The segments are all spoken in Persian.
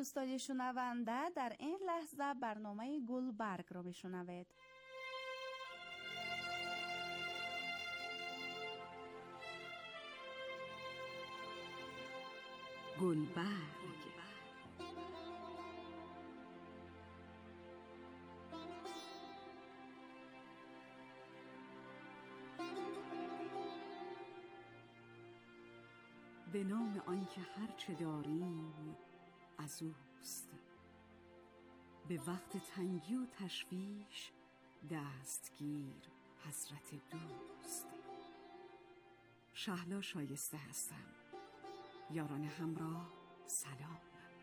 دوستان شنونده، در این لحظه برنامه گلبرگ را میشنوید. گلبرگ. به نام آنکه هرچه داریم از اوست، به وقت تنگی و تشویش دستگیر حضرت دوست. شهلا شایسته هستم. یاران همراه سلام.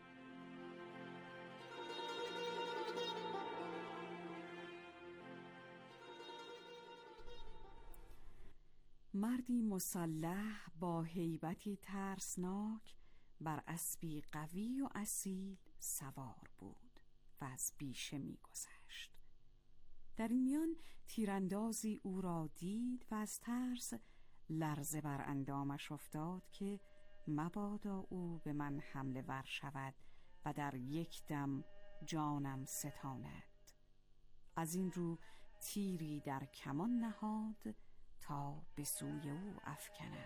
مردی مسلح با هیبتی ترسناک بر اسبی قوی و اصیل سوار بود و از بیشه می گذشت. در این میان تیراندازی او را دید و از ترس لرزه بر اندامش افتاد که مبادا او به من حمله ور شود و در یک دم جانم ستاند. از این رو تیری در کمان نهاد تا به سوی او افکند.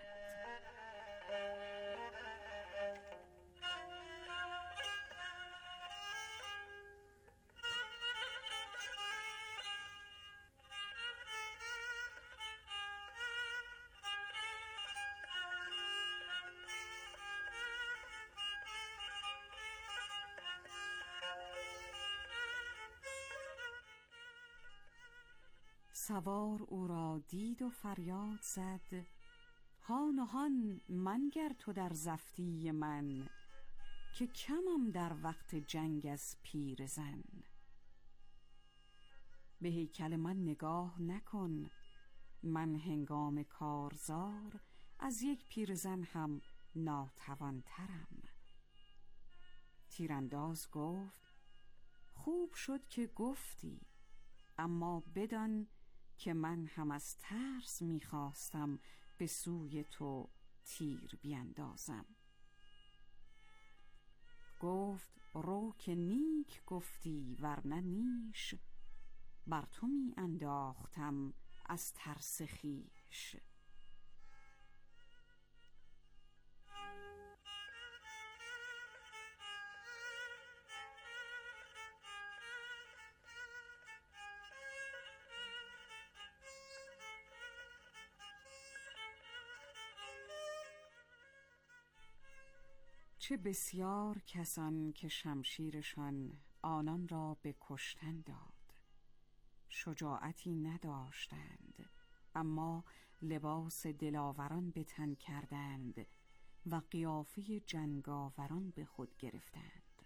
سوار او را دید و فریاد زد: هان و هان منگر تو در زفتی من، که کمم در وقت جنگ از پیرزن. به هیکل من نگاه نکن، من هنگام کارزار از یک پیرزن هم ناتوانترم. تیرانداز گفت: خوب شد که گفتی، اما بدان که من هم از ترس میخواستم به سوی تو تیر بیندازم. گفت: رو که نیک گفتی ورنه نیش، بر تو می انداختم از ترس خویش. چه بسیار کسان که شمشیرشان آنان را به کشتن داد، شجاعتی نداشتند اما لباس دلاوران به تن کردند و قیافه جنگاوران به خود گرفتند.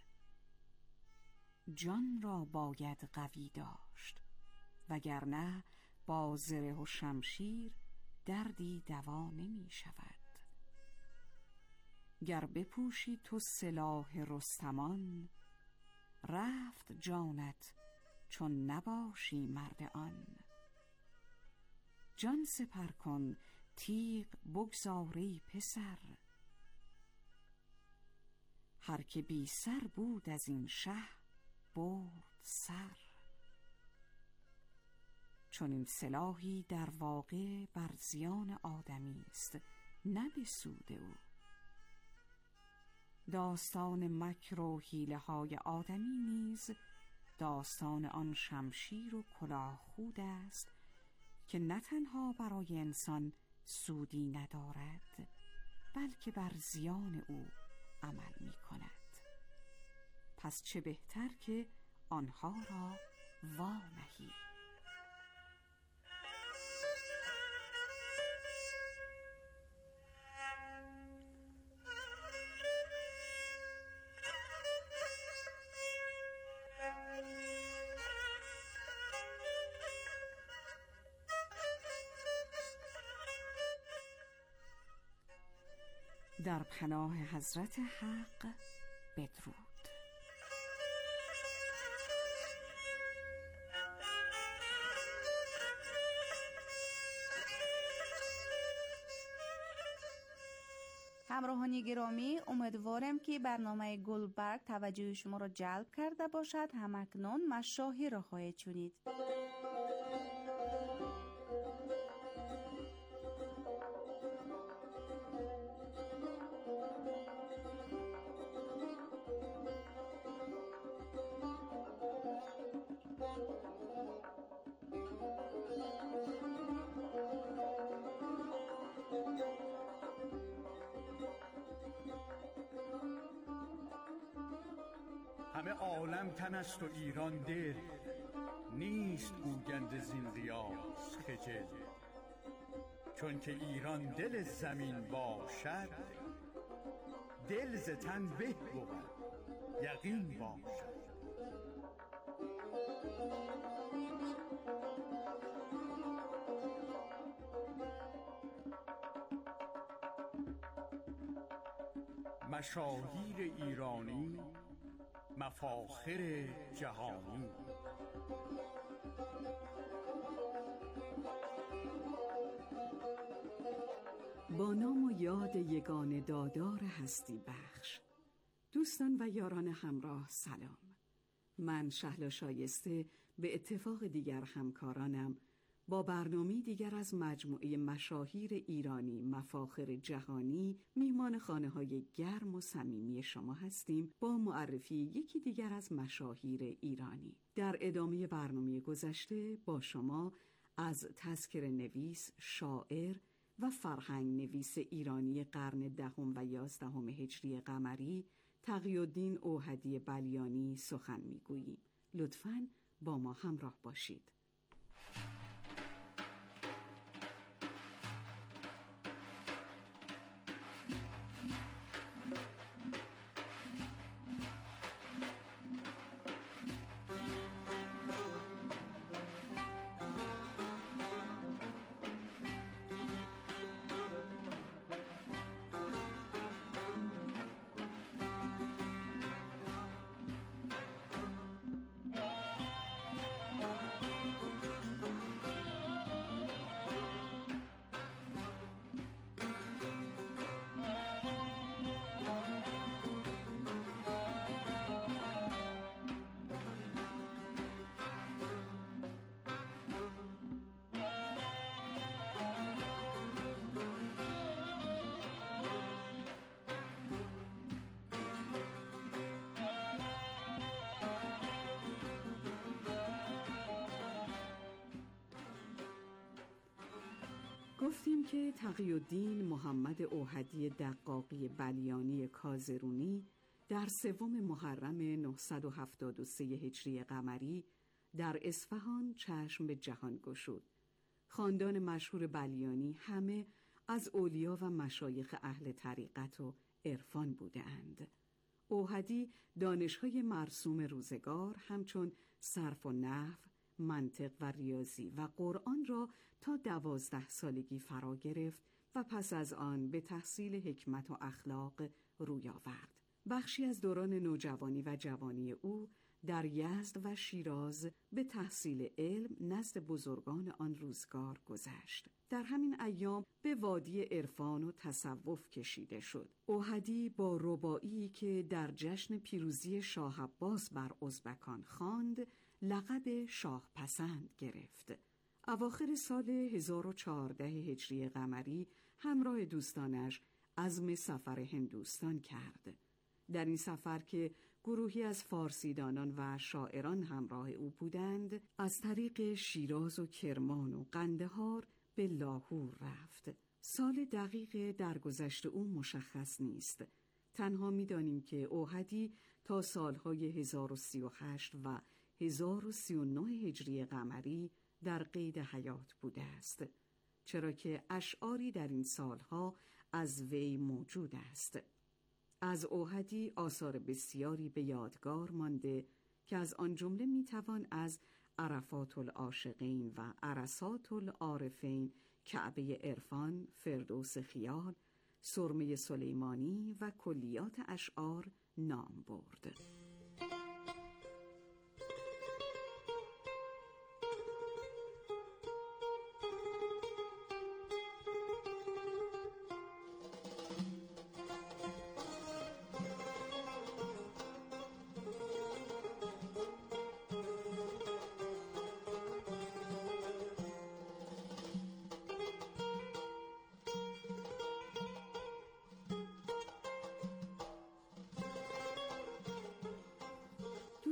جان را باید قوی داشت، وگرنه با زره و شمشیر دردی دوا نمی شود. گر بپوشی تو سلاح رستمان، رفت جانت چون نباشی مرد آن. جان سپر کن تیغ بگذار ای پسر، هر که بی سر بود از این شه برد سر. چون این سلاحی در واقع بر زیان آدمی است نه به سود او. داستان مکر و حیله های آدمی نیز داستان آن شمشیر و کلاه خود است که نه تنها برای انسان سودی ندارد بلکه بر زیان او عمل می کند. پس چه بهتر که آنها را وانهی. در پناه حضرت حق بدرود. همراهان گرامی، امیدوارم که برنامه گلبرگ توجه شما را جلب کرده باشد. همکنون مشاهیر را خواهید شنید. همه عالم تن است و ایران دل، نیست گوگند زین ریاض خجل. چون که ایران دل زمین باشد، دل ز تن به بود یقین باشد. مشاهیر ایرانی، مفاخر جهانی. با نام و یاد یگانه دادار هستی بخش. دوستان و یاران همراه سلام. من شهلا شایسته به اتفاق دیگر همکارانم با برنامه دیگر از مجموعه مشاهیر ایرانی مفاخر جهانی میهمان خانه‌های گرم و صمیمی شما هستیم با معرفی یکی دیگر از مشاهیر ایرانی. در ادامه برنامه گذشته با شما از تذکره نویس، شاعر و فرهنگ نویس ایرانی قرن 10 و 11 هجری قمری تقی‌الدین اوحدی بلیانی سخن میگوییم. لطفاً با ما همراه باشید. گفتیم که تقی‌الدین محمد اوحدی دقاقی بلیانی کازرونی در 3 محرم 973 هجری قمری در اصفهان چشم به جهان گشود. خاندان مشهور بلیانی همه از اولیا و مشایخ اهل طریقت و عرفان بودند. اوحدی دانش‌های مرسوم روزگار همچون صرف و نحو، منطق و ریاضی و قرآن را تا 12 سالگی فرا گرفت و پس از آن به تحصیل حکمت و اخلاق روی آورد. بخشی از دوران نوجوانی و جوانی او در یزد و شیراز به تحصیل علم نزد بزرگان آن روزگار گذشت. در همین ایام به وادی عرفان و تصوف کشیده شد. اوحدی با رباعی که در جشن پیروزی شاه عباس بر ازبکان خواند لقب شاه پسند گرفت. اواخر سال 1014 هجری قمری همراه دوستانش عزم سفر هندوستان کرد. در این سفر که گروهی از فارسیدانان و شاعران همراه او بودند، از طریق شیراز و کرمان و قندهار به لاهور رفت. سال دقیق درگذشت او مشخص نیست. تنها می‌دانیم که اوحدی تا سالهای 1038 و 1039 هجری قمری در قید حیات بوده است، چرا که اشعاری در این سالها از وی موجود است. از اوحدی آثار بسیاری به یادگار مانده که از آن جمله میتوان از عرفات العاشقین و عرصات العارفین، کعبه عرفان، فردوس خیال، سرمه سلیمانی و کلیات اشعار نام برد.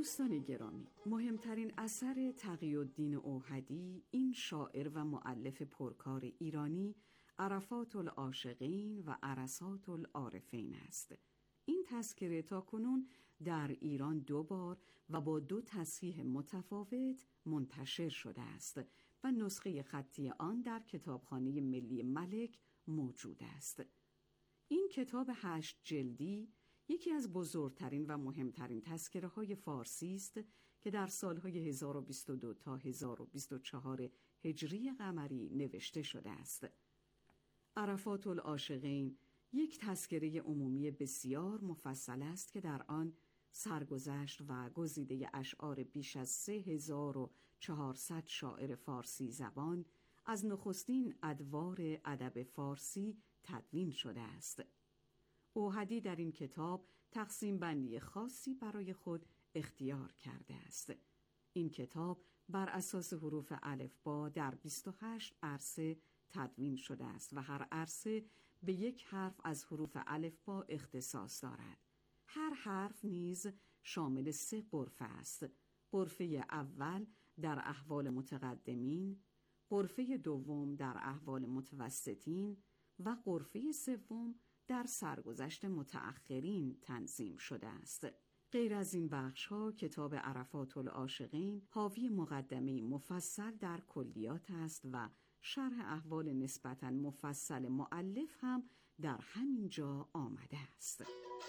دوستان گرامی، مهمترین اثر تقی‌الدین اوحدی، این شاعر و مؤلف پرکار ایرانی، عرفات العاشقین و عرصات العارفین است. این تذکره تاکنون در ایران 2 بار و با 2 تصحیح متفاوت منتشر شده است و نسخه خطی آن در کتابخانه ملی ملک موجود است. این کتاب 8 جلدی یکی از بزرگترین و مهمترین تذکره‌های فارسی است که در سالهای 1022 تا 1024 هجری قمری نوشته شده است. عرفات العاشقین یک تذکره عمومی بسیار مفصل است که در آن سرگذشت و گزیده اشعار بیش از 3400 شاعر فارسی زبان از نخستین ادوار ادب فارسی تدوین شده است. اوحدی در این کتاب تقسیم بندی خاصی برای خود اختیار کرده است. این کتاب بر اساس حروف الفبا در 28 عرصه تدوین شده است و هر عرصه به یک حرف از حروف الفبا اختصاص دارد. هر حرف نیز شامل 3 غرفه است. غرفه اول در احوال متقدمین، غرفه دوم در احوال متوسطین و غرفه سوم در سرگذشت متأخرین تنظیم شده است. غیر از این بخش‌ها کتاب عرفات العاشقین حاوی مقدمه مفصل در کلیات است و شرح احوال نسبتاً مفصل مؤلف هم در همین جا آمده است.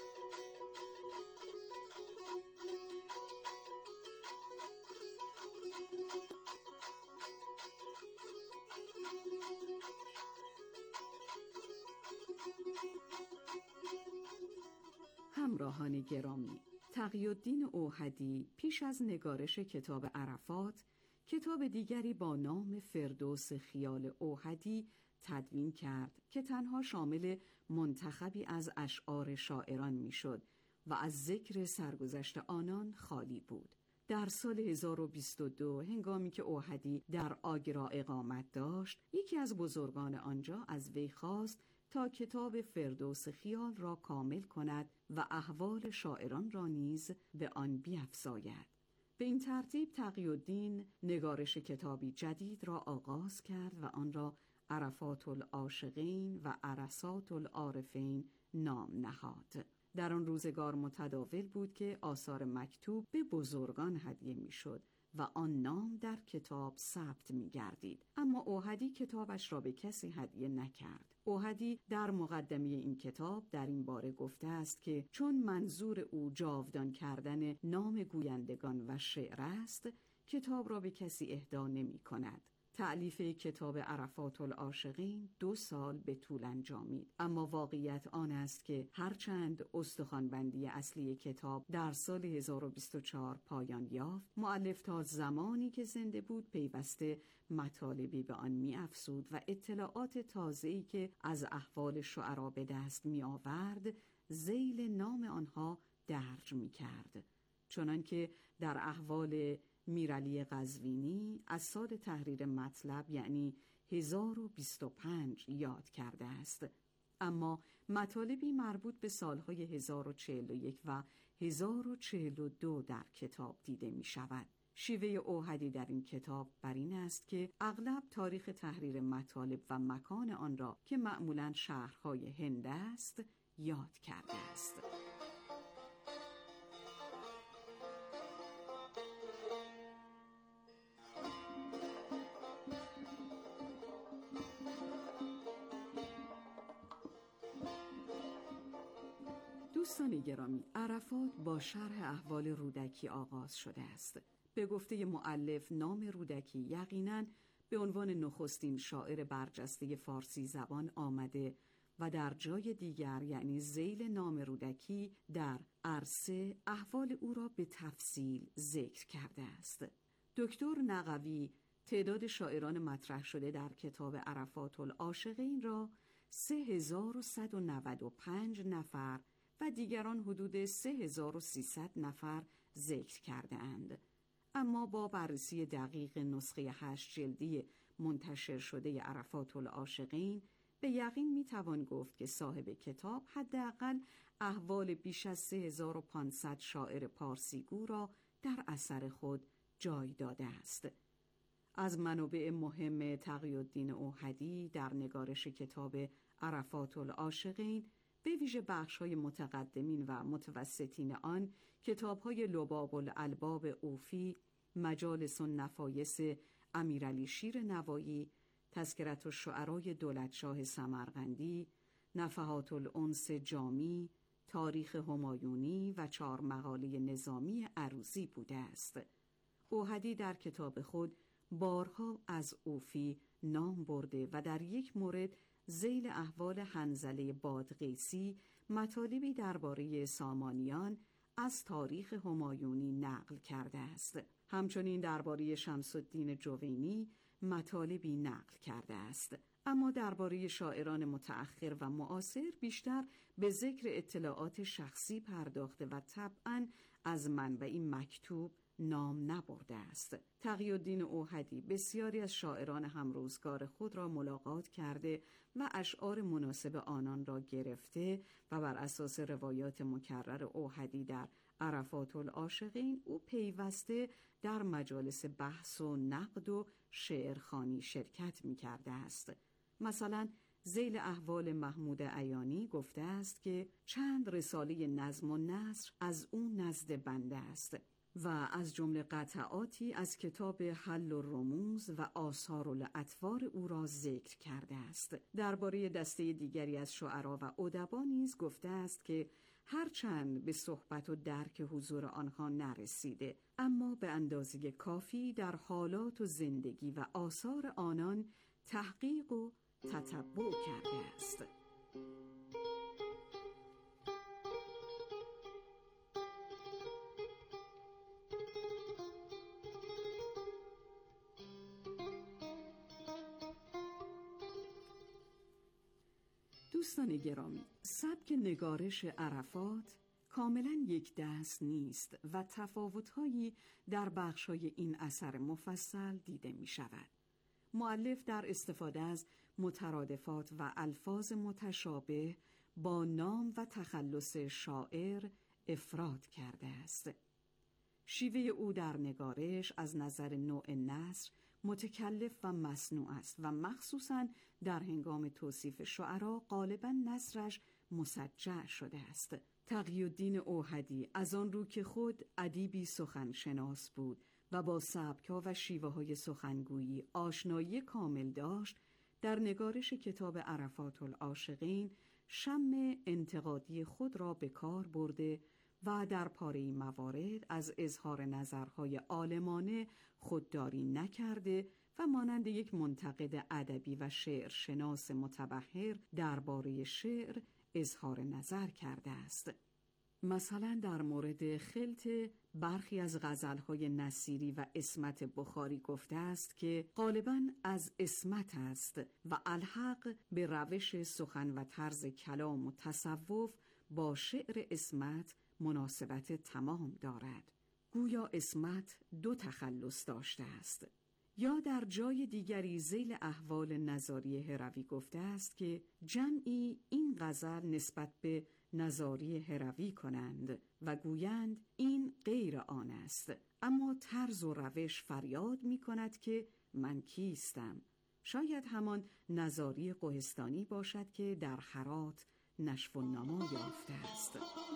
همراهان گرامی، تقی‌الدین اوحدی پیش از نگارش کتاب عرفات، کتاب دیگری با نام فردوس خیال اوحدی تدوین کرد که تنها شامل منتخبی از اشعار شاعران میشد و از ذکر سرگذشت آنان خالی بود. در سال 1022 هنگامی که اوحدی در آگرا اقامت داشت، یکی از بزرگان آنجا از وی خواست تا کتاب فردوس خیال را کامل کند و احوال شاعران را نیز به آن بیفزاید. به این ترتیب تقی‌الدین نگارش کتابی جدید را آغاز کرد و آن را عرفات العاشقین و عرصات العارفین نام نهاد. در آن روزگار متداول بود که آثار مکتوب به بزرگان هدیه میشد و آن نام در کتاب ثبت می گردید. اما اوحدی کتابش را به کسی هدیه نکرد. اوحدی در مقدمه این کتاب در این باره گفته است که چون منظور او جاودان کردن نام گویندگان و شعر است، کتاب را به کسی اهدا نمی کند. تألیف کتاب عرفات العاشقین 2 سال به طول انجامید، اما واقعیت آن است که هرچند استخوان‌بندی اصلی کتاب در سال 1024 پایان یافت، مؤلف تا زمانی که زنده بود پیوسته مطالبی به آن می‌افزود و اطلاعات تازه‌ای که از احوال شعرا به دست می‌آورد ذیل نام آنها درج می‌کرد، چنانکه در احوال میرعلی قزوینی از سال تحریر مطلب یعنی 1025 یاد کرده است. اما مطالبی مربوط به سالهای 1041 و 1042 در کتاب دیده می شود. شیوه اوحدی در این کتاب بر این است که اغلب تاریخ تحریر مطالب و مکان آن را که معمولاً شهرهای هند است یاد کرده است. دوستان گرامی، عرفات با شرح احوال رودکی آغاز شده است. به گفته مؤلف نام رودکی یقیناً به عنوان نخستین شاعر برجسته فارسی زبان آمده و در جای دیگر یعنی ذیل نام رودکی در عرصه احوال او را به تفصیل ذکر کرده است. دکتر نقوی تعداد شاعران مطرح شده در کتاب عرفات العاشقین را 3195 نفر و دیگران حدود 3300 نفر ذکر کرده اند. اما با بررسی دقیق نسخه 8 جلدی منتشر شده عرفات العاشقین به یقین میتوان گفت که صاحب کتاب حداقل احوال بیش از 3500 شاعر پارسیگو را در اثر خود جای داده است. از منابع مهم تقی‌الدین اوحدی در نگارش کتاب عرفات العاشقین، به ویژه بخش‌های متقدمین و متوسطین آن، کتاب‌های لباب الالباب اوفی، مجالس النفایس امیرعلی شیر نوایی، تذکرة الشعراء دولتشاه سمرقندی، نفحات الانس جامی، تاریخ همایونی و 4 مقاله نظامی عروضی بوده است. اوحدی در کتاب خود بارها از اوفی نام برده و در یک مورد ذیل احوال حنظله بادغیسی مطالبی درباره سامانیان از تاریخ همایونی نقل کرده است. همچنین درباره شمس الدین جوینی مطالبی نقل کرده است. اما درباره شاعران متأخر و معاصر بیشتر به ذکر اطلاعات شخصی پرداخته و طبعاً از منبعی مکتوب نام نبرده است. تقی‌الدین اوحدی بسیاری از شاعران همروزگار خود را ملاقات کرده و اشعار مناسب آنان را گرفته و بر اساس روایات مکرر اوحدی در عرفات العاشقین او پیوسته در مجالس بحث و نقد و شعرخوانی شرکت می کرده است. مثلا ذیل احوال محمود عیانی گفته است که چند رساله نظم و نثر از او نزد بنده است و از جمله قطعاتی از کتاب حل الرموز و آثار الاطوار او را ذکر کرده است. درباره دسته دیگری از شعرا و ادبا نیز گفته است که هرچند به صحبت و درک حضور آنها نرسیده، اما به اندازه کافی در حالات و زندگی و آثار آنان تحقیق و تتبع کرده است. دوستان گرامی، سبک نگارش عرفات کاملا یک دست نیست و تفاوت‌هایی در بخش‌های این اثر مفصل دیده می شود. مؤلف در استفاده از مترادفات و الفاظ متشابه با نام و تخلص شاعر افراد کرده است. شیوه او در نگارش از نظر نوع نثر متکلف و مصنوع است و مخصوصاً در هنگام توصیف شعرا غالباً نثرش مسجع شده است. تقی‌الدین اوحدی از آن رو که خود ادیبی سخنشناس بود و با سبک‌ها و شیوه‌های سخنگویی آشنایی کامل داشت، در نگارش کتاب عرفات العاشقین شم انتقادی خود را به کار برده و در پاره‌ای موارد از اظهار نظرهای عالمانه خودداری نکرده و مانند یک منتقد ادبی و شعرشناس متبحر درباره شعر اظهار نظر کرده است. مثلا در مورد خلط برخی از غزلهای نصیری و عصمت بخاری گفته است که غالباً از عصمت است و الحق به روش سخن و طرز کلام و تصوف با شعر عصمت مناسبت تمام دارد. گویا عصمت 2 تخلص داشته است. یا در جای دیگری ذیل احوال نظاری هروی گفته است که جمعی این غزل نسبت به نظاری هروی کنند و گویند این غیر آن است، اما طرز و روش فریاد می کند که من کیستم. شاید همان نظاری قهستانی باشد که در هرات نشو و نما یافته است.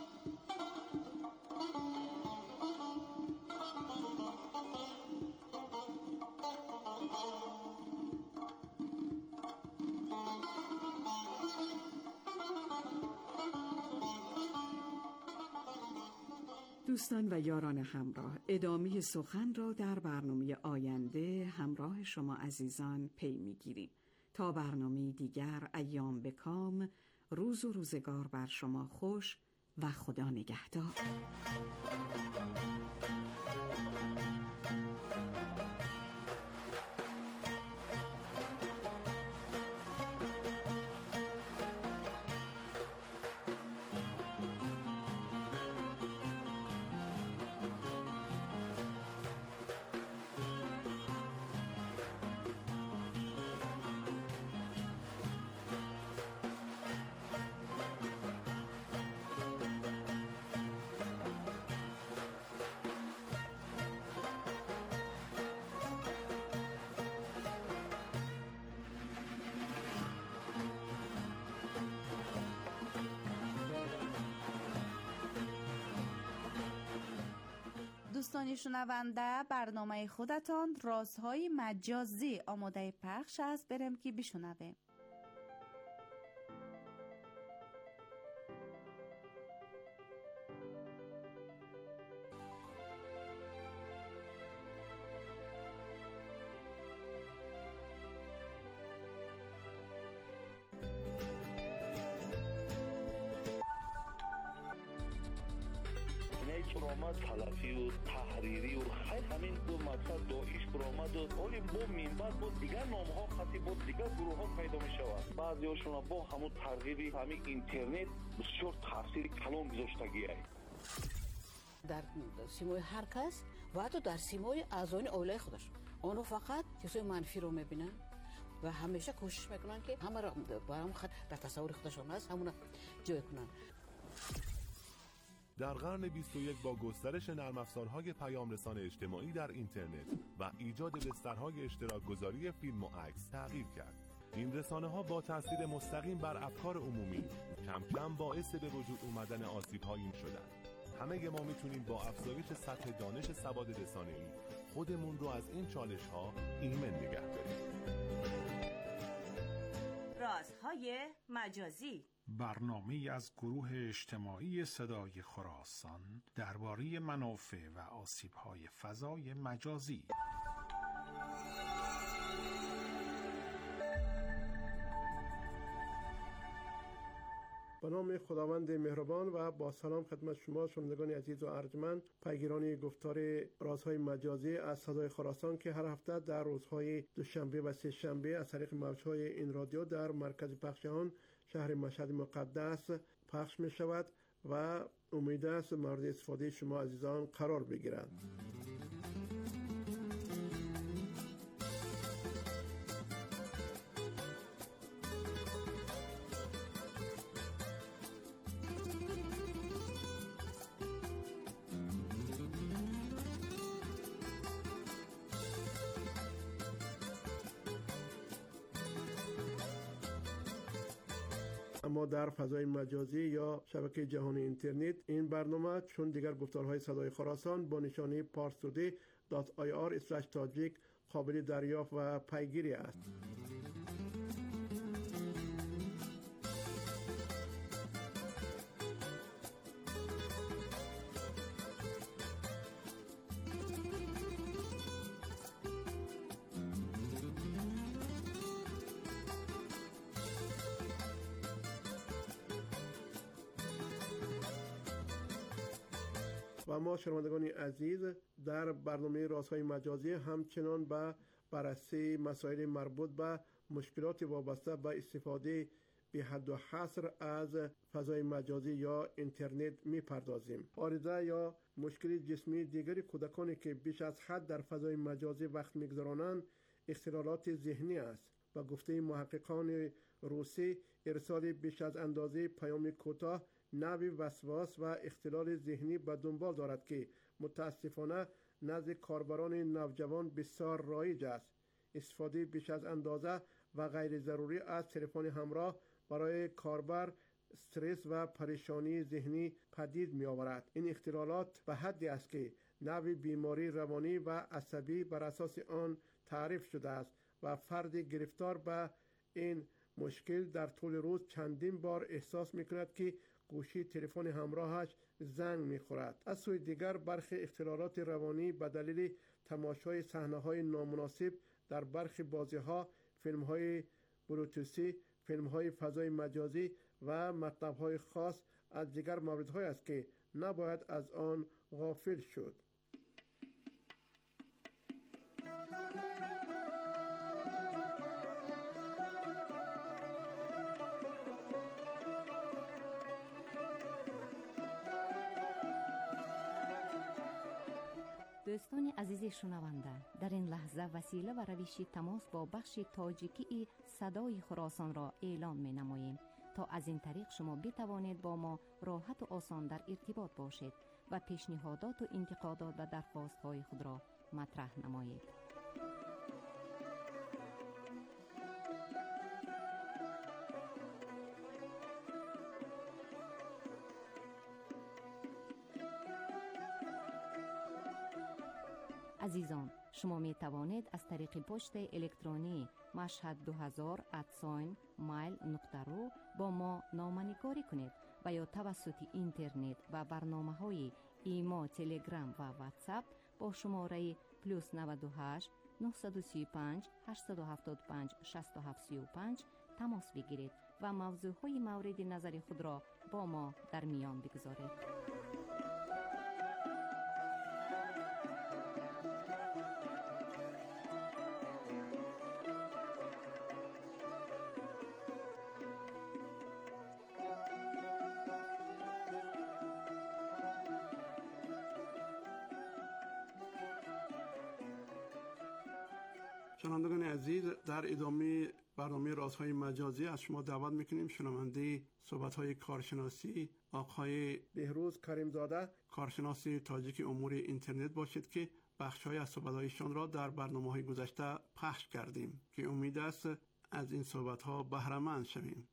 دوستان و یاران همراه، ادامه سخن را در برنامه آینده همراه شما عزیزان پی می‌گیریم. تا برنامه دیگر، ایام بکام، روز و روزگار بر شما خوش و خدا نگهدار. دوستان شنونده، برنامه خودتان رازهای مجازی آماده پخش است. بریم که بشنویم. برآمد تلفی و تحریری و خیلی همین دو مقصد داعش برآمد و ولی با منبع با دیگر نام‌ها خاطی با دیگر گروه‌ها پیدا می‌شود. بعضی‌هاشون با همون ترغیبی همین اینترنت بسیار تاثیر کلان گذاشتگی است. در سیمای هر کس و حتی در سیمای اعضای عائله خودش آنها فقط چیزای منفی رو می‌بینن و همیشه کوشش میکنن که همه را برام خط در تصور خودشون هست همون جای کنن. در قرن 21 با گسترش نرم افزارهای پیام رسان اجتماعی در اینترنت و ایجاد بسترهای اشتراک گذاری فیلم و عکس تغییر کرد. این رسانه‌ها با تاثیر مستقیم بر افکار عمومی کم کم باعث به وجود اومدن آسیب‌هایی شدند. همه ما میتونیم با افزایش سطح دانش سواد رسانه‌ای خودمون رو از این چالش‌ها ایمن نگه داریم. رازهای مجازی، برنامه‌ای از گروه اجتماعی صدای خراسان درباره منافع و آسیب‌های فضای مجازی. به نام خداوند مهربان و با سلام خدمت شما شنوندگان عزیز و ارجمند، پیگیران گفتار رازهای مجازی از صدای خراسان که هر هفته در روزهای دوشنبه و سه شنبه از طریق موج‌های این رادیو در مرکز پخش آن شهر مشهد مقدس پخش می شود و امید است مورد استفاده شما عزیزان قرار بگیرد. اما در فضای مجازی یا شبکه جهانی اینترنت این برنامه چون دیگر گفتارهای صدای خراسان با نشانی parstoday.ir/tajik قابل دریافت و پیگیری است. و ما شنوندگان عزیز در برنامه رازهای مجازی همچنان به بررسی مسائل مربوط به مشکلات وابسته به استفاده بی حد و حصر از فضای مجازی یا اینترنت میپردازیم. عارضه یا مشکل جسمی دیگری کودکانی که بیش از حد در فضای مجازی وقت میگذرانند اختلالات ذهنی است. با گفته محققان روسی، ارسال بیش از اندازه پیام کوتاه نوعی وسواس و اختلال ذهنی به دنبال دارد که متاسفانه نزد کاربران نوجوان بسیار رایج است. استفاده بیش از اندازه و غیر ضروری از تلفن همراه برای کاربر استرس و پریشانی ذهنی پدید می آورد. این اختلالات به حدی است که نوعی بیماری روانی و عصبی بر اساس آن تعریف شده است و فرد گرفتار به این مشکل در طول روز چندین بار احساس می کند که گوشی تلفن همراهش زنگ می‌خورد. از سوی دیگر برخی اختلالات روانی به دلیل تماشای صحنه‌های نامناسب در برخی بازی‌ها، فیلم‌های بلوتوثی، فیلم‌های فضای مجازی و مطلب‌های خاص از دیگر موردهایی است که نباید از آن غافل شد. دوستان عزیز شنونده، در این لحظه وسیله و روش تماس با بخش تاجیکی صدای خراسان را اعلام می نماییم تا از این طریق شما بتوانید با ما راحت و آسان در ارتباط باشید و پیشنهادات و انتقادات و درخواست های خود را مطرح نمایید. عزیزان، شما می توانید از طریق پست الکترونی mashhad2000@mail.ru با ما نامه‌نگاری کنید و یا توسط اینترنت و برنامه‌های ایما، تلگرام و واتساپ با شماره +98 935 875 6735 تماس بگیرید و موضوعهای مورد نظر خود را با ما در میان بگذارید. شنوندگان عزیز، در ادامه برنامه رازهای مجازی از شما دعوت میکنیم شنونده صحبت‌های کارشناسی آقای بهروز کریمزاده، کارشناس تاجیک امور اینترنت باشید که بخش‌های از صحبت‌هایشان را در برنامه‌های گذشته پخش کردیم که امید است از این صحبت‌ها بهره مند شویم.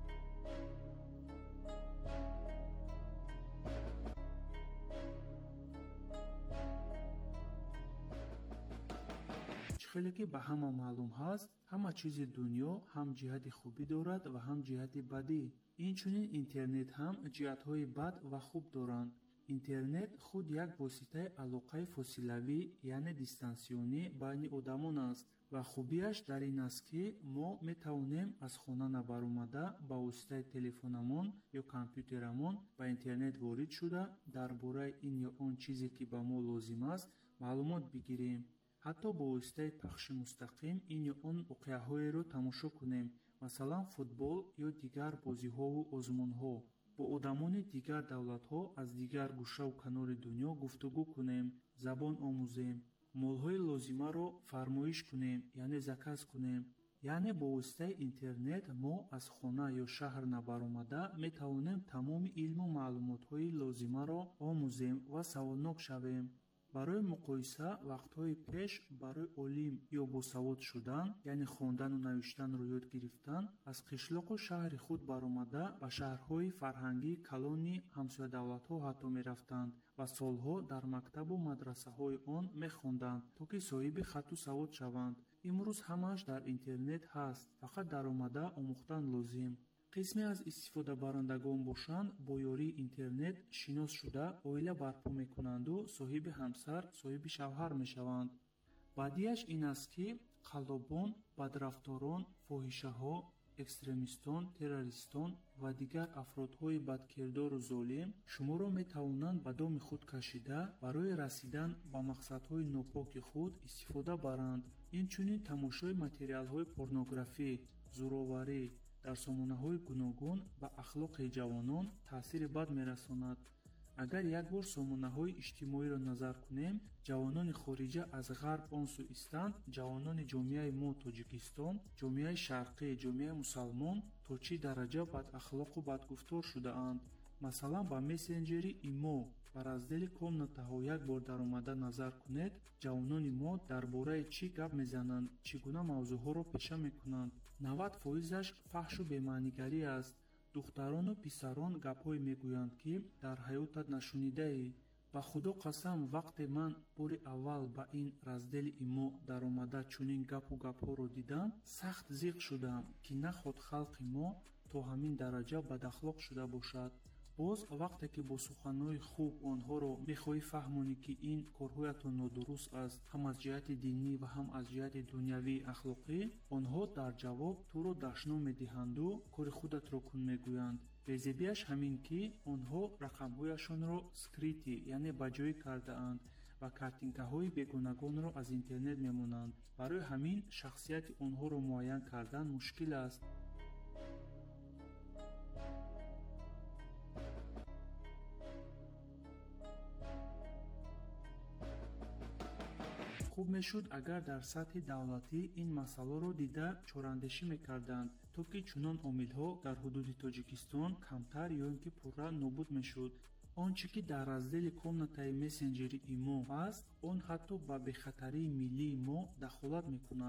خеле ки ба ҳама маълум ҳаст, ҳама чизи дунё ҳам ҷиҳати хубӣ дорад ва ҳам ҷиҳати бадӣ. Инчунин интернет ҳам ҷиҳатҳои бад ва хуб доранд. Интернет худ як воситаи алоқаи фосилавӣ, яъне дистансионӣ байни одамон аст ва хубияш дар ин аст, ки мо метавонем аз хона набаромада ба воситаи телефонамон ё компютерамон ба интернет ворид шуда дар бораи ин ё он чизе, ки ба мо лозим аст, маълумот бигирем. ҳатто бо воситаи пахши мустақим ин ё он воқеаҳоеро тамошо кунем, масалан футбол ё дигар бозиҳову озмунҳо. бо одамони дигар давлатҳо аз дигар гӯшаву канори дунё гуфтугӯ кунем, забон омӯзем, молҳои лозимаро фармоиш кунем, яъне заказ кунем. яъне бо воситаи интернет мо аз хона ё шаҳр набаромада метавонем тамоми илму маълумотҳои лозимаро омӯзем ва саводнок шавем. барои муқоиса вақтҳои пеш барои олим ё босавод шудан, яъне хондану навиштанро ёд гирифтан, аз қишлоқу шаҳри худ баромада ба шаҳрҳои фарҳангии калони ҳамсоядавлатҳо ҳатто мерафтанд ва солҳо дар мактабу мадрасаҳои он мехонданд, то ки соҳиби хату савод шаванд. имрӯз ҳамааш дар интернет ҳаст, фақат даромада омӯхтан лозим. қисме аз истифодабарандагон бошанд бо ёрии интернет шинос шуда оила барпо мекунанду соҳиби ҳамсар, соҳиби шавҳар мешаванд. баъдияш ин аст, ки қаллобон, бадрафторон, фоҳишаҳо, экстремистон, террористон ва дигар афродҳои бадкирдору золим шуморо метавонанд ба доми худ кашида барои расидан ба мақсадҳои нопоки худ истифода баранд. инчунин тамошои материалҳои порнографӣ, зӯроварӣ дар сомонаҳои гуногун ба ахлоқи ҷавонон таъсири бад мерасонад. агар як бор сомонаҳои иҷтимоиро назар кунем, ҷавонони хориҷа аз ғарб он су истанд, ҷавонони ҷомеаи мо Тоҷикистон, ҷомеаи шарқӣ, ҷомеаи мусалмон то чӣ дараҷа бадахлоқу бадгуфтор шудаанд. масалан ба мессенҷери имо ва раздели комнатаҳо як бор даромада назар кунед, ҷавонони мо дар бораи чӣ гап мезананд, чӣ гуна мавзӯъҳоро пеша мекунанд. 90%аш фаҳшу бемаънигарӣ аст. духтарону писарон гапҳое мегӯянд, ки дар ҳаётат нашунидаӣ. ба худо қасам, вақте ман бори аввал ба ин раздели имо даромада чунин гапу гапҳоро дидам, сахт зиқ шудам, ки наход халқи мо то ҳамин дараҷа бадахлоқ шуда бошад. боз вақте ки бо суханҳои хуб онҳоро мехоҳӣ фаҳмонӣ, ки ин корҳоятон нодуруст аст, ҳам аз ҷиҳати динӣ ва ҳам аз ҷиҳати дунявии ахлоқӣ, онҳо дар ҷавоб туро дашно медиҳанду кори худатро кун мегӯянд. безебияш ҳамин, ки онҳо рақамҳояшонро скритӣ, яъне баҷоӣ кардаанд ва картинкаҳои бегунагонро аз интернет мемонанд. барои ҳамин шахсияти онҳоро муайян кардан мушкил аст. хуб мешуд агар дар сатҳи давлатӣ ин масъаларо дида чорандешӣ мекарданд, то ки чунон омилҳо дар ҳудуди Тоҷикистон камтар ё ин ки пурра нобуд мешуд. он чӣ ки дар раздели комнатаи мессенҷери имо аст, он ҳатто ба бехатарии миллии мо дахолат мекунад,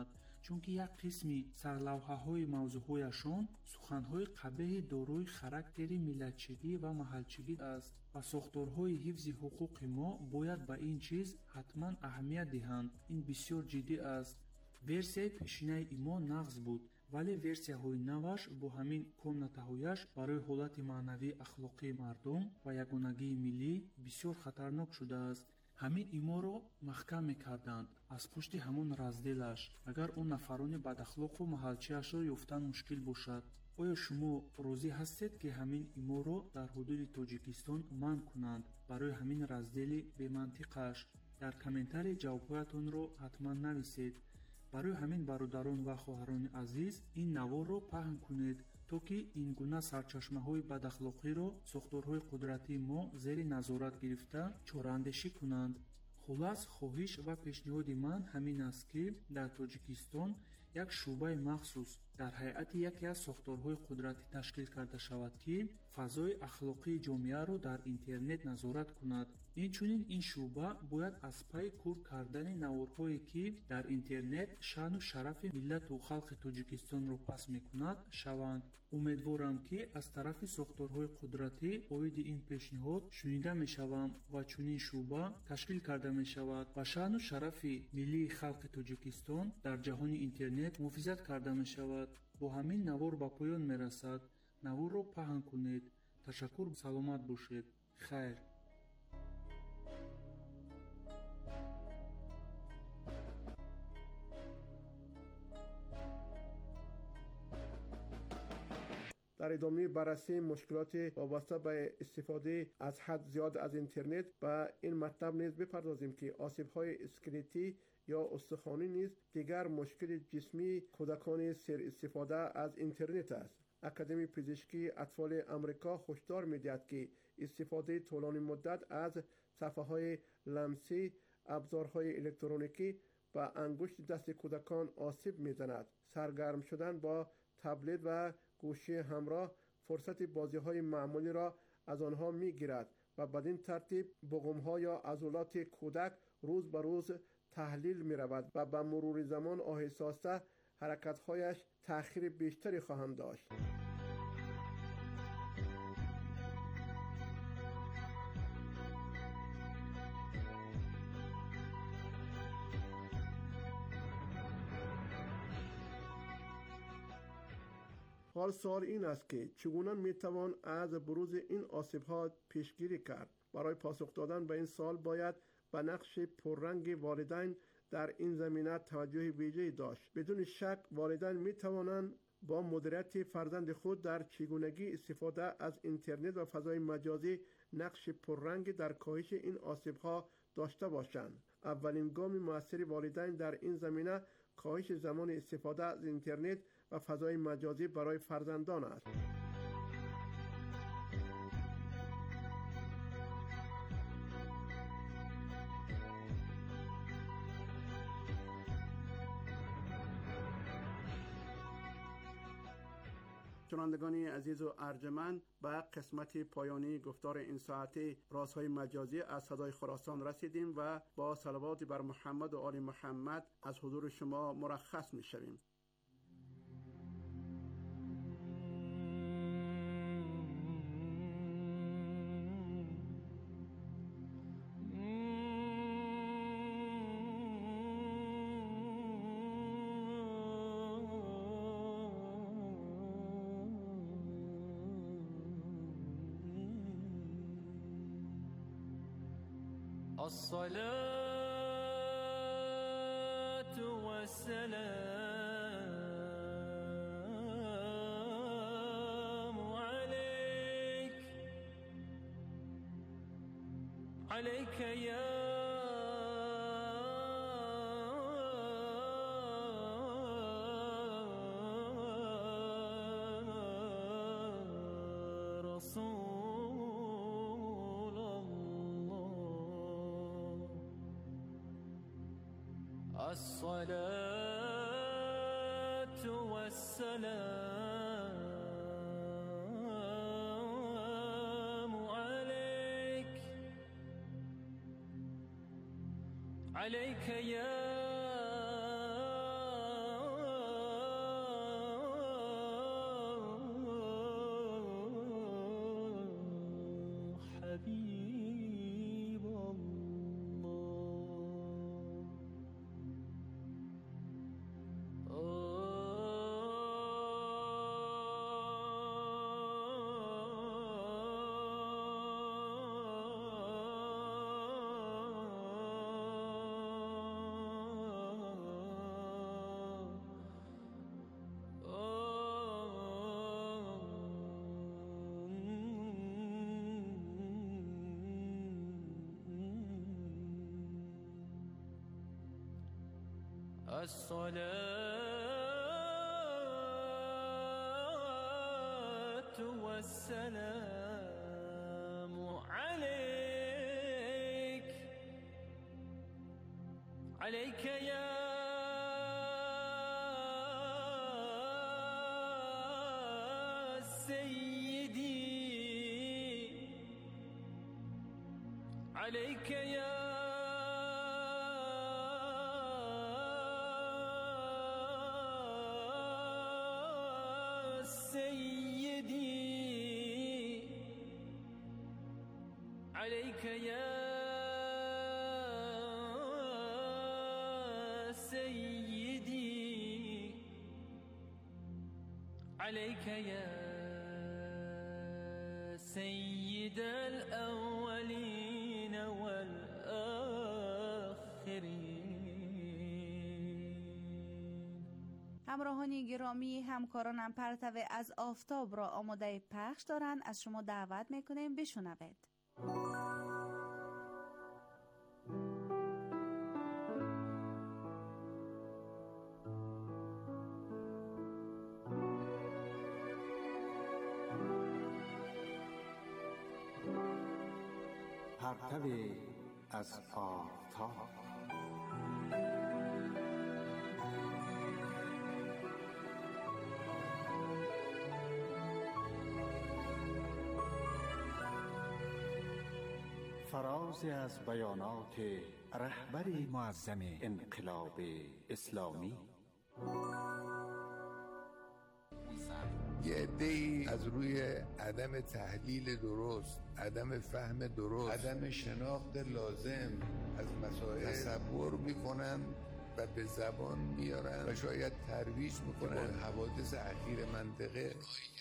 чунки як қисми сарлавҳаҳои мавзӯъҳояшон суханҳои қабеҳи дорои характери миллатчигӣ ва маҳалчигӣ аст ва сохторҳои ҳифзи ҳуқуқи мо бояд ба ин чиз ҳатман аҳамият диҳанд. Ин бисёр ҷиддӣ аст. версияи пешинаи имо нағз буд, вале версияҳои наваш бо ҳамин комнатаҳояш барои ҳолати маънавии ахлоқии мардум ва ягонагии миллӣ бисёр хатарнок шудааст. ҳамин иморо маҳкам мекарданд аз пушти ҳамон разделаш, агар он нафарони бадахлоқу маҳалчиашро ёфтан мушкил бошад. оё шумо розӣ ҳастед ки ҳамин иморо дар ҳудуди тоҷикистон манъ кунанд барои ҳамин раздели бемантиқаш? дар комментарӣ ҷавобҳоятонро ҳатман нависед. барои ҳамин бародарон ва хоҳарони азиз ин наворро паҳн кунед, то ки ин гуна сарчашмаҳои бадахлоқиро сохторҳои қудратии мо зери назорат гирифта чораандешӣ кунанд. хулас, хоҳиш ва пешниҳоди ман ҳамин аст ки дар Тоҷикистон як шуъбаи махсус дар ҳайати яке аз сохторҳои қудратӣ ташкил карда шавад, ки фазои ахлоқии ҷомеаро дар интернет назорат кунад. инчунин ин шуъба бояд аз пайи кур кардани наворҳое ки дар интернет шаъну шарафи миллату халқи Тоҷикистонро паст мекунад шаванд. умедворам ки аз тарафи сохторҳои қудратӣ оиди ин пешниҳод шунида мешавам ва чунин шуъба ташкил карда мешавад ва шаъну шарафи миллии халқи Тоҷикистон дар ҷаҳони интернет муҳофизат карда мешавад. бо ҳамин навор ба поён мерасад. наворро паҳн кунед. ташаккур. саломат бошед. хайр. در ادامه بررسی مشکلات وابسته به استفاده از حد زیاد از اینترنت به این مطلب نیز بپردازیم که آسیب‌های اسکلتی یا استخوانی نیز دیگر مشکل جسمی کودکان سر استفاده از اینترنت است. اکادمی پزشکی اطفال آمریکا هشدار می‌دهد که استفاده طولانی مدت از صفحه‌های لمسی، ابزارهای الکترونیکی و انگشت دست کودکان آسیب می‌زند. سرگرم شدن با تبلت و گوشی همراه فرصت بازی‌های معمولی را از آنها می‌گیرد و بدین ترتیب بقوم‌ها یا عضلات کودک روز به روز تحلیل می‌رود و به مرور زمان آهسته آهسته حرکت‌هایش تأخیر بیشتری خواهند داشت. حال سوال این است که چگونه میتوان از بروز این آسیب‌ها پیشگیری کرد؟ برای پاسخ دادن به این سوال باید به نقش پررنگ والدین در این زمینه توجه ویژه‌ای داشت. بدون شک والدین میتوانند با مدیریت فرزند خود در چگونگی استفاده از اینترنت و فضای مجازی نقش پررنگ در کاهش این آسیب‌ها داشته باشند. اولین گام موثر والدین در این زمینه کاهش زمان استفاده از اینترنت و فضای مجازی برای فرزندان است. شنوندگان عزیز و ارجمند، به قسمت پایانی گفتار این ساعته رازهای مجازی از صدای خراسان رسیدیم و با صلوات بر محمد و آل محمد از حضور شما مرخص می شویم. الصلاة والسلام عليك يا الصلاة والسلام عليك يا الصلاة والسلام عليك يا سيدي، عليك يا سيدي، عليك يا سيدي، عليك يا سيد الأولين والآخرين. همراهان گرامی، همکارانم پرتو از آفتاب را آماده پخش دارند. از شما دعوت میکنیم بشنوید. پرتو از آفتاب. فرازی از بیانات رهبر معظم انقلاب اسلامی. یه عده‌ای از روی عدم تحلیل درست، عدم فهم درست، عدم شناخت لازم از مسائل تصور میکنن و به زبان میارن و شاید ترویج میکنن حوادث اخیر منطقه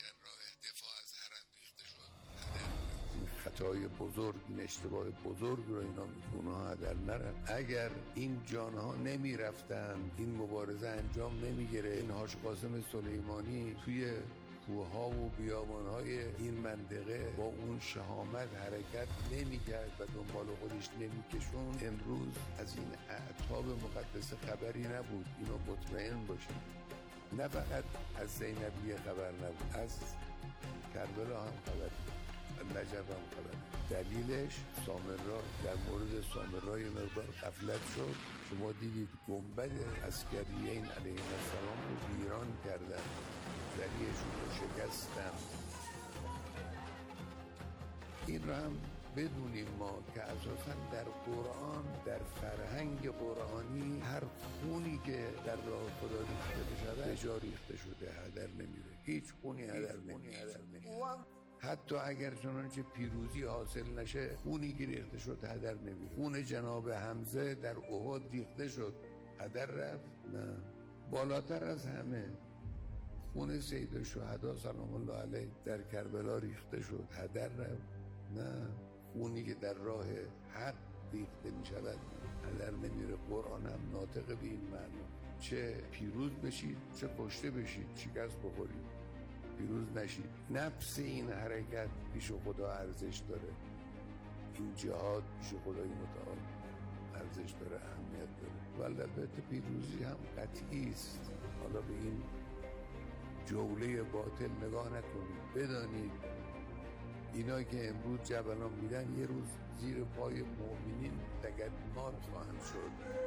این خطای بزرگ، این اشتباه بزرگ رو اونها هدر نرن. اگر این جانها نمی رفتن، این مبارزه انجام نمی گره، این حاج قاسم سلیمانی توی کوه‌ها و بیابان‌های این منطقه با اون شهامت حرکت نمی‌کرد و دنبال خودش نمی‌کشوند، امروز از این اعتاب مقدس خبری نبود. اینو مطمئن باشید. نه فقط از زینبیه خبر نبود، از کربلا هم خبر، نجف هم خبر. دلیلش سامرا، در مورد سامرا یه مقدار غفلت شد. شما دیدید گنبد عسکریین علیه السلام رو ویران کردن، ذریعشون رو شکستن. این رو هم بدونیم ما که اساساً در قرآن، در فرهنگ قرآنی، هر خونی که در راه خدا ریخته بشه به جا ریخته شده، هدر نمیره. هیچ خونی هدر نمیره. حتی اگر چنانچه پیروزی حاصل نشه، خونی که ریخته شد هدر نمیره. خون جناب حمزه در احد ریخته شد، هدر رفت؟ نه. بالاتر از همه خون سید الشهدا سلام الله علیه در کربلا ریخته شد، هدر رفت؟ نه. خونی که در راه حق ریخته می شود هدر نمیره. قرآن هم ناطق به این معنی، چه پیروز بشید چه کشته بشید، شکست بخورید، پیروز نشید. نفس این حرکت پیش خدا ارزش داره. این جهاد پیش خدای متعال ارزش داره، اهمیت داره. ولی البته پیروزی هم قطعی است. حالا به این جوله باطل نگاه نکنید. بدانید اینا که امروز جبلان میدن یه روز زیر پای مؤمنین لگدمال خواهند شد.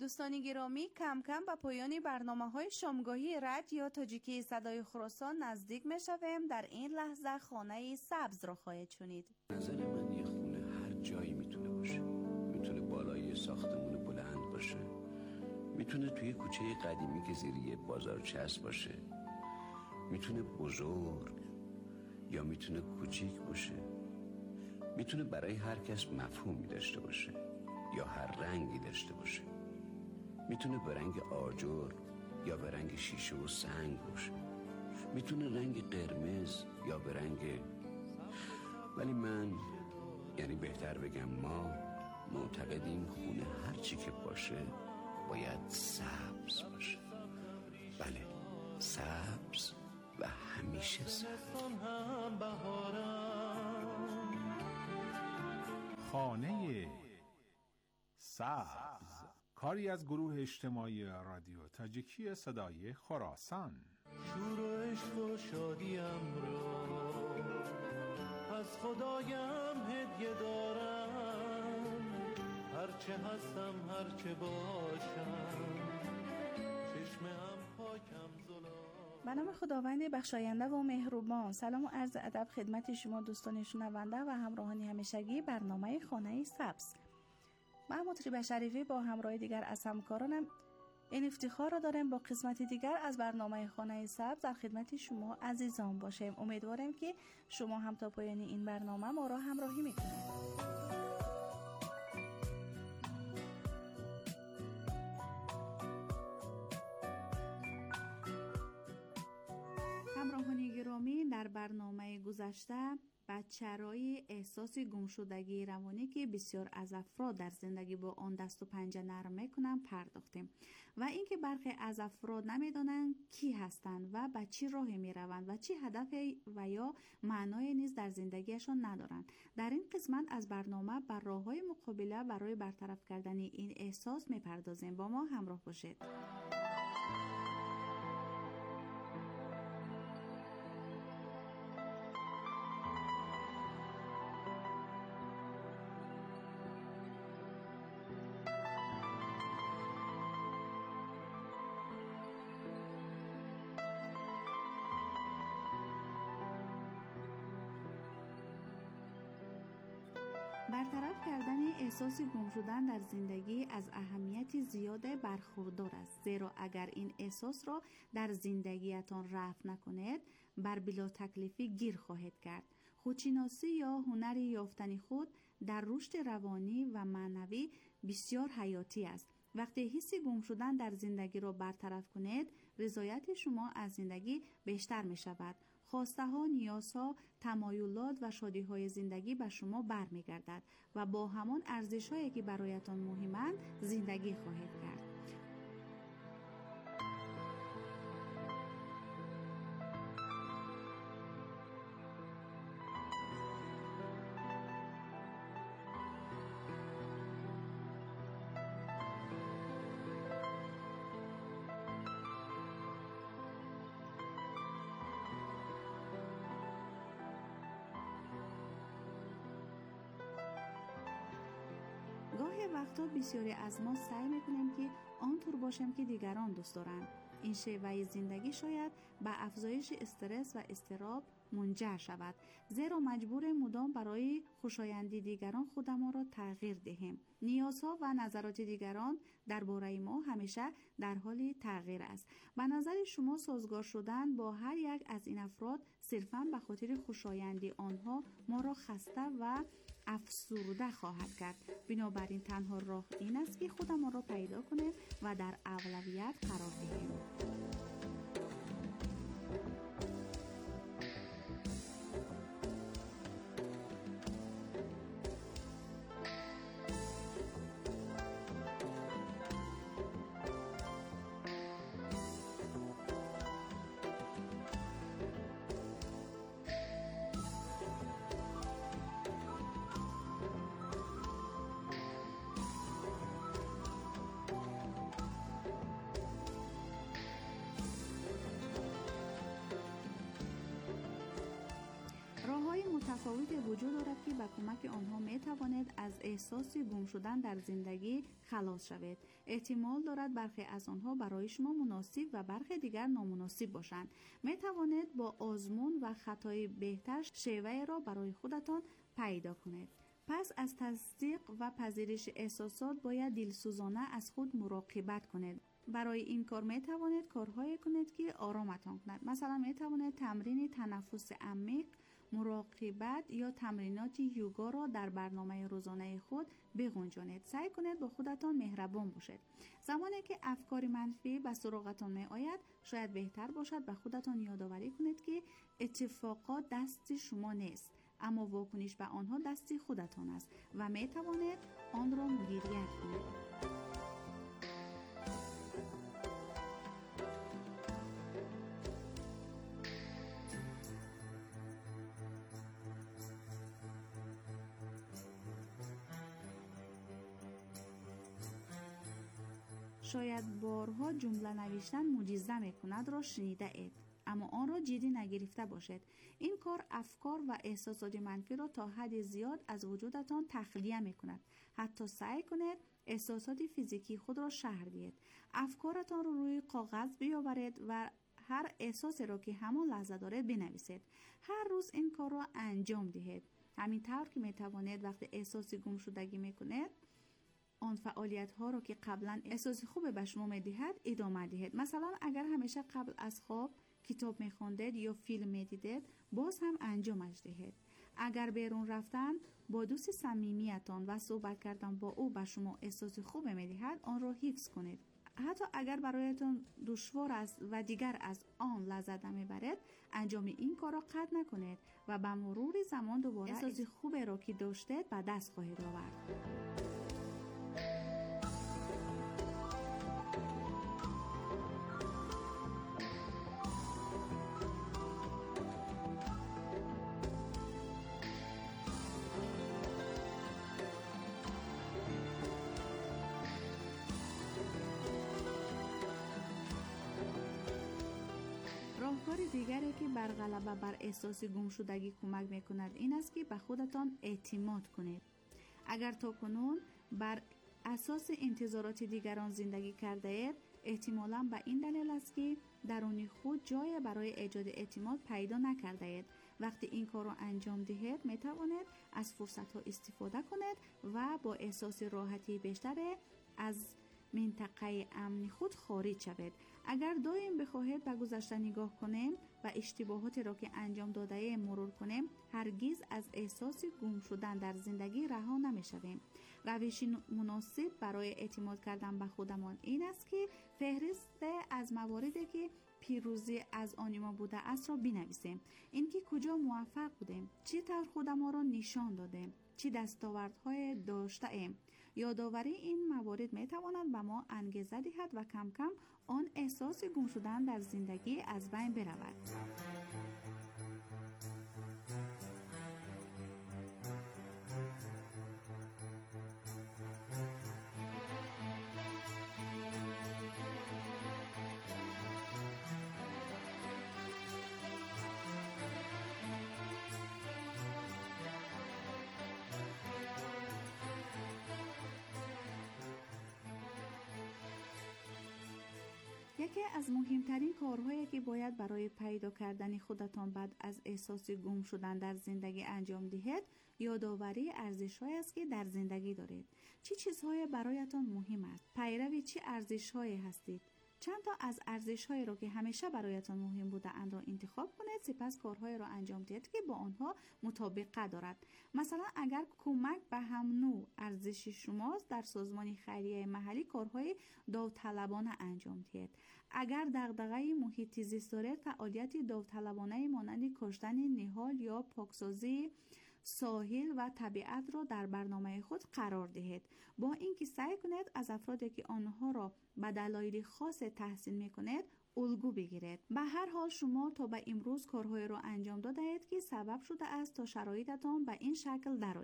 دوستان گرامی، کم کم به پایان برنامه‌های شامگاهی رادیو تاجیکی صدای خراسان نزدیک می‌شویم. در این لحظه خانه سبز را خواهید شنید. نظر من یه خونه هر جایی میتونه باشه. میتونه بالای ساختمون بلند باشه، میتونه توی کوچه قدیمی که زیر یه بازارچه است باشه، میتونه بزرگ یا میتونه کوچیک باشه، میتونه برای هر کس مفهومی داشته باشه یا هر رنگی داشته باشه، میتونه به رنگ آجر یا به رنگ شیشه و سنگ باشه، میتونه رنگ قرمز یا به رنگ، ولی من، یعنی بهتر بگم ما، معتقدیم خونه هر چی که باشه باید سبز باشه. بله، سبز و همیشه سبز. خانه سبز، کاری از گروه اجتماعی رادیو تاجیکی صدای خراسان. شور و عشق و شادیم را از خدایم هدیه دارم، هرچه هستم هرچه باشم، چشمم پاکم زلال. به نام خداوند بخشاینده و مهربان. سلام و عرض ادب خدمت شما دوستان شنونده و همراهان همیشگی برنامه خانه سبز. من مطرب شریفی با همراه دیگر از همکارانم این افتخار را داریم با قسمت دیگر از برنامه خانه سبز در خدمت شما عزیزان باشیم. امیدوارم که شما هم تا پایان این برنامه ما را همراهی میکنید. همراهان گرامی، در برنامه گذشته به چرای احساس گمشدگی روانی که بسیار از افراد در زندگی با آن دست و پنجه نرم میکنند پرداختیم و اینکه برخی از افراد نمیدانند کی هستند و به چی راهی میروند و چی هدفی و یا معنای نیز در زندگیشان ندارند. در این قسمت از برنامه بر راههای مقابله برای برطرف کردن این احساس میپردازیم. با ما همراه باشید. برطرف کردن احساس گم شدن در زندگی از اهمیت زیاد برخوردار است، زیرا اگر این احساس را در زندگیتان رفع نکنید بر بلا تکلیفی گیر خواهید کرد. خودشناسی یا هنر یافتن خود در رشد روانی و معنوی بسیار حیاتی است. وقتی حس گم شدن در زندگی را برطرف کنید، رضایت شما از زندگی بیشتر می شود. خواسته ها، نیازها، تمایلات و شادی های زندگی به شما برمیگردد و با همان ارزش هایی که برایتان مهمند زندگی خواهید کرد. گاهی وقتا بسیاری از ما سعی میکنیم که آنطور باشیم که دیگران دوست دارند. این شیوه زندگی شاید به افزایش استرس و اضطراب منجر شود، زیرا مجبور مدام برای خوشایندی دیگران خودمان را تغییر دهیم. نیازها و نظرات دیگران درباره ما همیشه در حال تغییر است. به نظر شما سازگار شدن با هر یک از این افراد صرفاً به خاطر خوشایندی آنها ما را خسته و افسرده خواهد کرد. بنابراین تنها راه این است که خودمان را پیدا کنیم و در اولویت قرار دهیم. راه‌های متفاوتی وجود دارد که با کمک آنها می‌توانید از احساس گم شدن در زندگی خلاص شوید. احتمال دارد برخی از آنها برای شما مناسب و برخی دیگر نامناسب باشند. می‌توانید با آزمون و خطای بهتر شیوه را برای خودتان پیدا کنید. پس از تصدیق و پذیرش احساسات باید دلسوزانه از خود مراقبت کنید. برای این کار می توانید کارهایی کنید که آرامتان کند. مثلا می توانید تمرین تنفس عمیق، مراقبت یا تمرینات یوگا را در برنامه روزانه خود بگنجانید. سعی کنید با خودتان مهربان باشید. زمانی که افکار منفی به سراغتان می آید، شاید بهتر باشد به خودتان یادآوری کنید که اتفاقات دست شما نیست، اما واکنش به آنها دست خودتان است و می توانید آن را مدیریت کنید. شاید بارها جمله نوشتن معجزه می‌کند را شنیده اید، اما آن را جدی نگرفته باشید. این کار افکار و احساسات منفی را تا حد زیاد از وجودتان تخلیه می‌کند. حتی سعی کنید احساسات فیزیکی خود را شرح دهید. افکارتان را روی کاغذ بیاورید و هر احساسی را که همان لحظه دارید بنویسید. هر روز این کار را انجام دهید. همین طور که می‌توانید وقتی احساسی گم شدگی می‌کنید، آن فعالیت ها رو که قبلا احساس خوب به شما میدهد ادامه دهید. مثلا اگر همیشه قبل از خواب کتاب میخواندید یا فیلم میدیدید، باز هم انجامش دهید. اگر بیرون رفتن با دوست صمیمیتان و صحبت کردن با او به شما احساس خوب میدهد، آن را حفظ کنید. حتی اگر برایتان دشوار است و دیگر از آن لذت نمیبرید، انجام این کار را قطع نکنید و به مرور زمان دوباره احساس خوب را که داشتید به دست خواهید آورد. راهکار دیگری که بر غلبه بر احساس گم شدگی کمک میکند این است که به خودتان اعتماد کنید. اگر تاکنون بر اساس انتظارات دیگران زندگی کرده اید، احتمالاً به این دلیل است که درون خود جای برای ایجاد اعتماد پیدا نکرده اید. وقتی این کار را انجام دهید، می توانید از فرصت ها استفاده کنید و با احساس راحتی بیشتر از منطقه امن خود خارج شوید. اگر دائم بخواهید به گذشته نگاه کنیم و اشتباهاتی را که انجام داده ایم مرور کنیم، هرگز از احساس گم شدن در زندگی رها نمی‌شویم. روش مناسب برای اعتماد کردن به خودمان این است که فهرست از مواردی که پیروزی از آن ما بوده است را بنویسیم. اینکه کجا موفق بودیم، چه طور خودمان را نشان دادیم، چه دستاوردهای داشته ایم. یادآوری این موارد می تواند به ما انگیزه دهد و کم کم آن احساس گم شدن در زندگی از بین برود. یکی از مهمترین کارهایی که باید برای پیدا کردن خودتان بعد از احساس گم شدن در زندگی انجام دهید، یادآوری ارزش‌هایی است که در زندگی دارید. چه چیزهایی برایتان مهم است؟ پیرو چه ارزش‌هایی هستید؟ چند تا از ارزش‌هایی را که همیشه برایتان مهم بوده اند را انتخاب کنید، سپس کارهایی را انجام دهید که با آنها مطابقت دارد. مثلا اگر کمک به هم نوع ارزش شماست، در سازمان خیریه محلی کارهای داوطلبانه انجام دهید. اگر دغدغه محیط زیست دارید، فعالیت داوطلبانه مانند کاشتن نهال یا پاکسازی ساحل و طبیعت را در برنامه خود قرار دهید. با اینکه سعی کنید از افرادی که آنها را به دلایل خاص تحسین می‌کنید الگو بگیرید. به هر حال شما تا به امروز کارهایی را انجام داده اید که سبب شده است تا شرایطتان به این شکل درآید.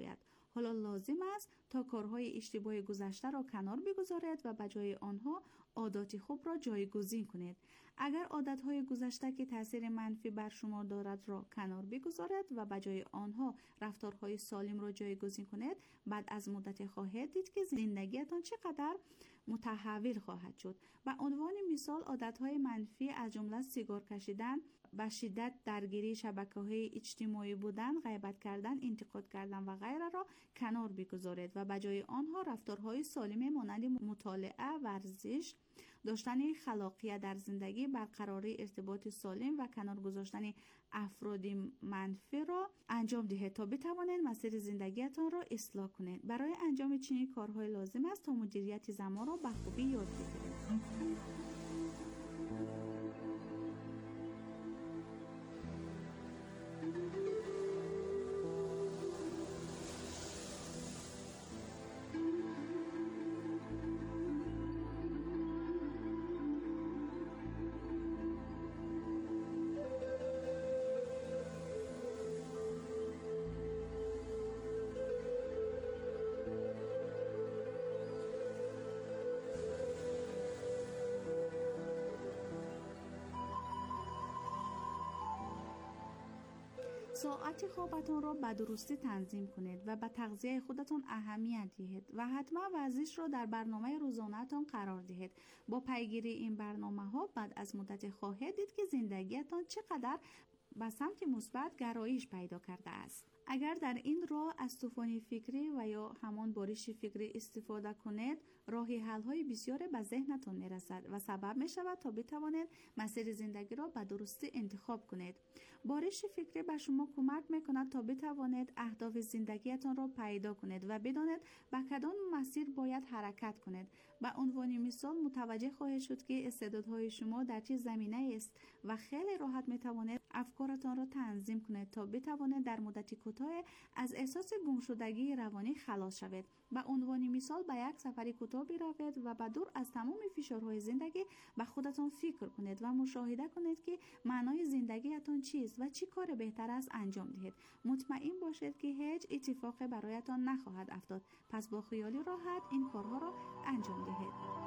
حالا لازم است تا کارهای اشتباه گذشته را کنار بگذارید و بجای آنها عادات خوب را جایگزین کنید. اگر عادتهای گذشته که تاثیر منفی بر شما دارد را کنار بگذارید و بجای آنها رفتارهای سالم را جایگزین کنید، بعد از مدت خواهید دید که زندگیتان چقدر متحول خواهد شد. به عنوان مثال، عادتهای منفی از جمله سیگار کشیدن، به شدت درگیری شبکه‌های اجتماعی بودن، غیبت کردن، انتقاد کردن و غیره را کنار بگذارید و بجای آنها رفتارهای سالم مانند مطالعه، ورزش، داشتن خلاقیت در زندگی، برقراری ارتباط سالم و کنار گذاشتن افراد منفی را انجام دهید تا بتوانید مسیر زندگیتان را اصلاح کنید. برای انجام چنین کارهای لازم است تا مدیریت زمان را به خوبی یاد بگیرید. ساعت خوابتان را به درستی تنظیم کنید و به تغذیه خودتان اهمیت دهید و حتما ورزش را در برنامه روزانه‌تان قرار دهید. با پیگیری این برنامه‌ها بعد از مدت خواهید دید که زندگیتان چقدر به سمت مثبت گرایش پیدا کرده است. اگر در این راه از طوفان فکری و یا همان بارش فکری استفاده کنید، راه حل‌های بسیاری به ذهنتان می‌رسد و سبب می‌شود تا بتوانید مسیر زندگی را به درستی انتخاب کنید. بارش فکری به شما کمک می‌کند تا بتوانید اهداف زندگیتان را پیدا کنید و بدانید به کدام مسیر باید حرکت کنید. به عنوان مثال متوجه خواهید شد که استعدادهای شما در چه زمینه‌ای است و خیلی راحت می‌توانید افکارتان را تنظیم کنید تا بتوانید در مدت کوتاه از احساس گمشدگی روانی خلاص شوید. به عنوان مثال به یک سفری کوتاه بروید و به دور از تمام فشارهای زندگی به خودتان فکر کنید و مشاهده کنید که معنای زندگیتان چیست و چی کار بهتر است انجام دهید. مطمئن باشید که هیچ اتفاقی برایتان نخواهد افتاد. پس با خیال راحت این کارها را انجام دهید.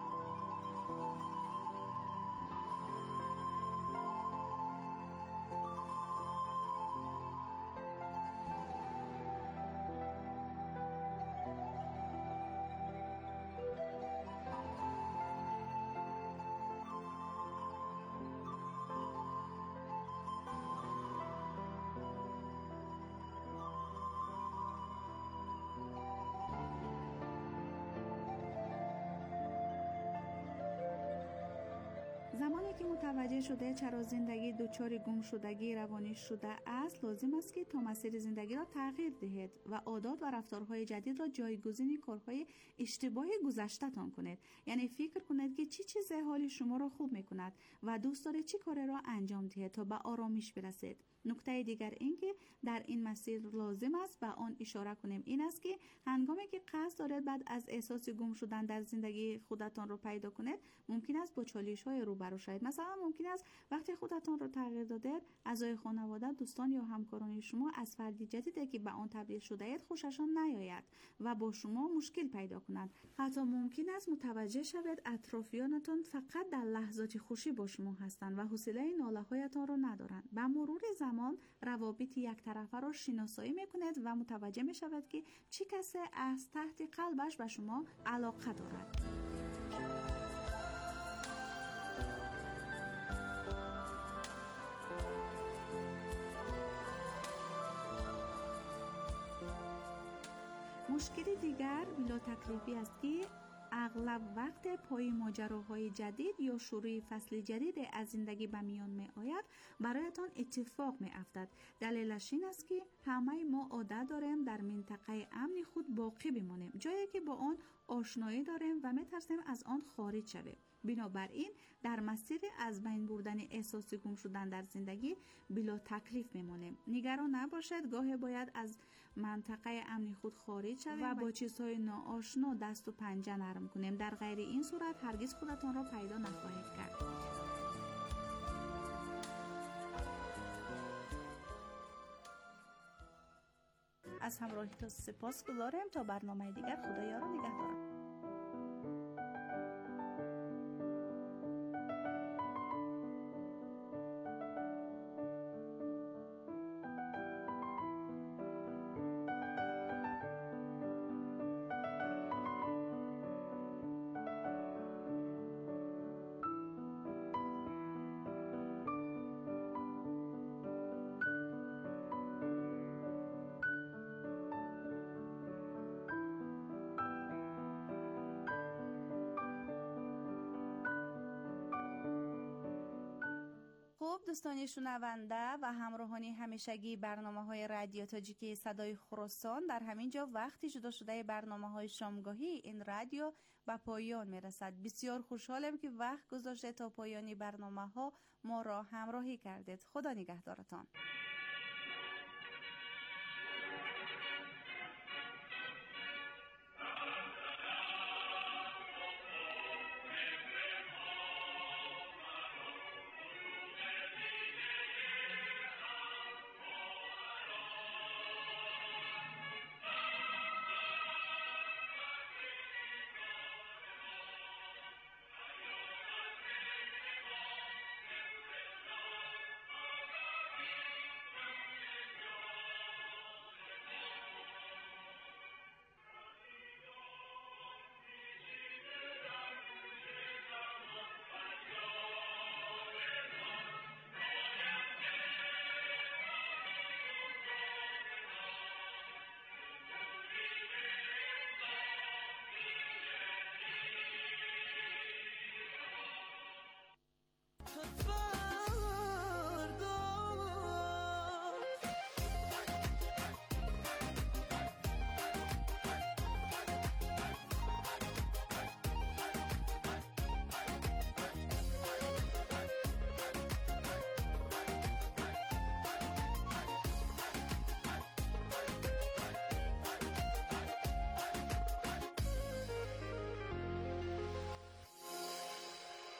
زمانی که متوجه شده چرا زندگی دچار گمشدگی روانی شده است، لازم است که تا مسیر زندگی را تغییر دهید و عادات و رفتارهای جدید را جایگزین کارهای اشتباه گذشته‌تان کنید. یعنی فکر کنید که چی چیز حال شما را خوب می‌کند و دوست دارید چی کاری را انجام دهید تا به آرامش برسید. نکته دیگر این که در این مسیر لازم است به آن اشاره کنیم این است که هنگامی که قصد دارید بعد از احساس گم شدن در زندگی خودتان را پیدا کنید، ممکن است با چالش‌های روبرو شوید. مثلا ممکن است وقتی خودتان را تغییر دادید، اعضای خانواده، دوستان یا همکاران شما از فردی جدیدی که به آن تبدیل شده اید خوششان نیاید و با شما مشکل پیدا کنند. حتی ممکن است متوجه شوید اطرافیانتان فقط در لحظات خوشی با شما هستند و حوصله ناله‌هایتان را ندارند. به مرور زمان روابط یک طرفه را شناسایی میکنید و متوجه میشود که چه کسی از تحت قلبش به شما علاقه دارد. مشکل دیگر بلا تکلیفی است که اغلب وقت پای ماجراهای جدید یا شروع فصل جدید از زندگی به میان می آید برایتان اتفاق می افتد. دلیلش این است که همه ما عادت داریم در منطقه امن خود باقی بمانیم، جایی که با آن آشنایی داریم و می ترسیم از آن خارج شویم. بنابراین در مسیر از بین بردن احساس گم شدن در زندگی بلا تکلیف میمانیم. نگران نباشید، گاهی باید از منطقه امن خود خارج شویم و با چیزهای ناآشنا دست و پنجه نرم کنیم. در غیر این صورت هرگز خودتان را پیدا نخواهید کرد. از همراهیتون سپاسگزارم. تا برنامه دیگر خدا یار و نگهدار. دوستان شنونده و همراهانی همیشگی برنامه‌های رادیو تاجیکی صدای خراسان، در همین جا وقتی جدا شده برنامه‌های شامگاهی این رادیو به پایان میرسد. بسیار خوشحالم که وقت گذاشته تا پایانی برنامه‌ها ما را همراهی کردید. خدا نگهدارتان.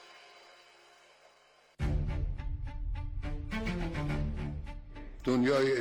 دنیای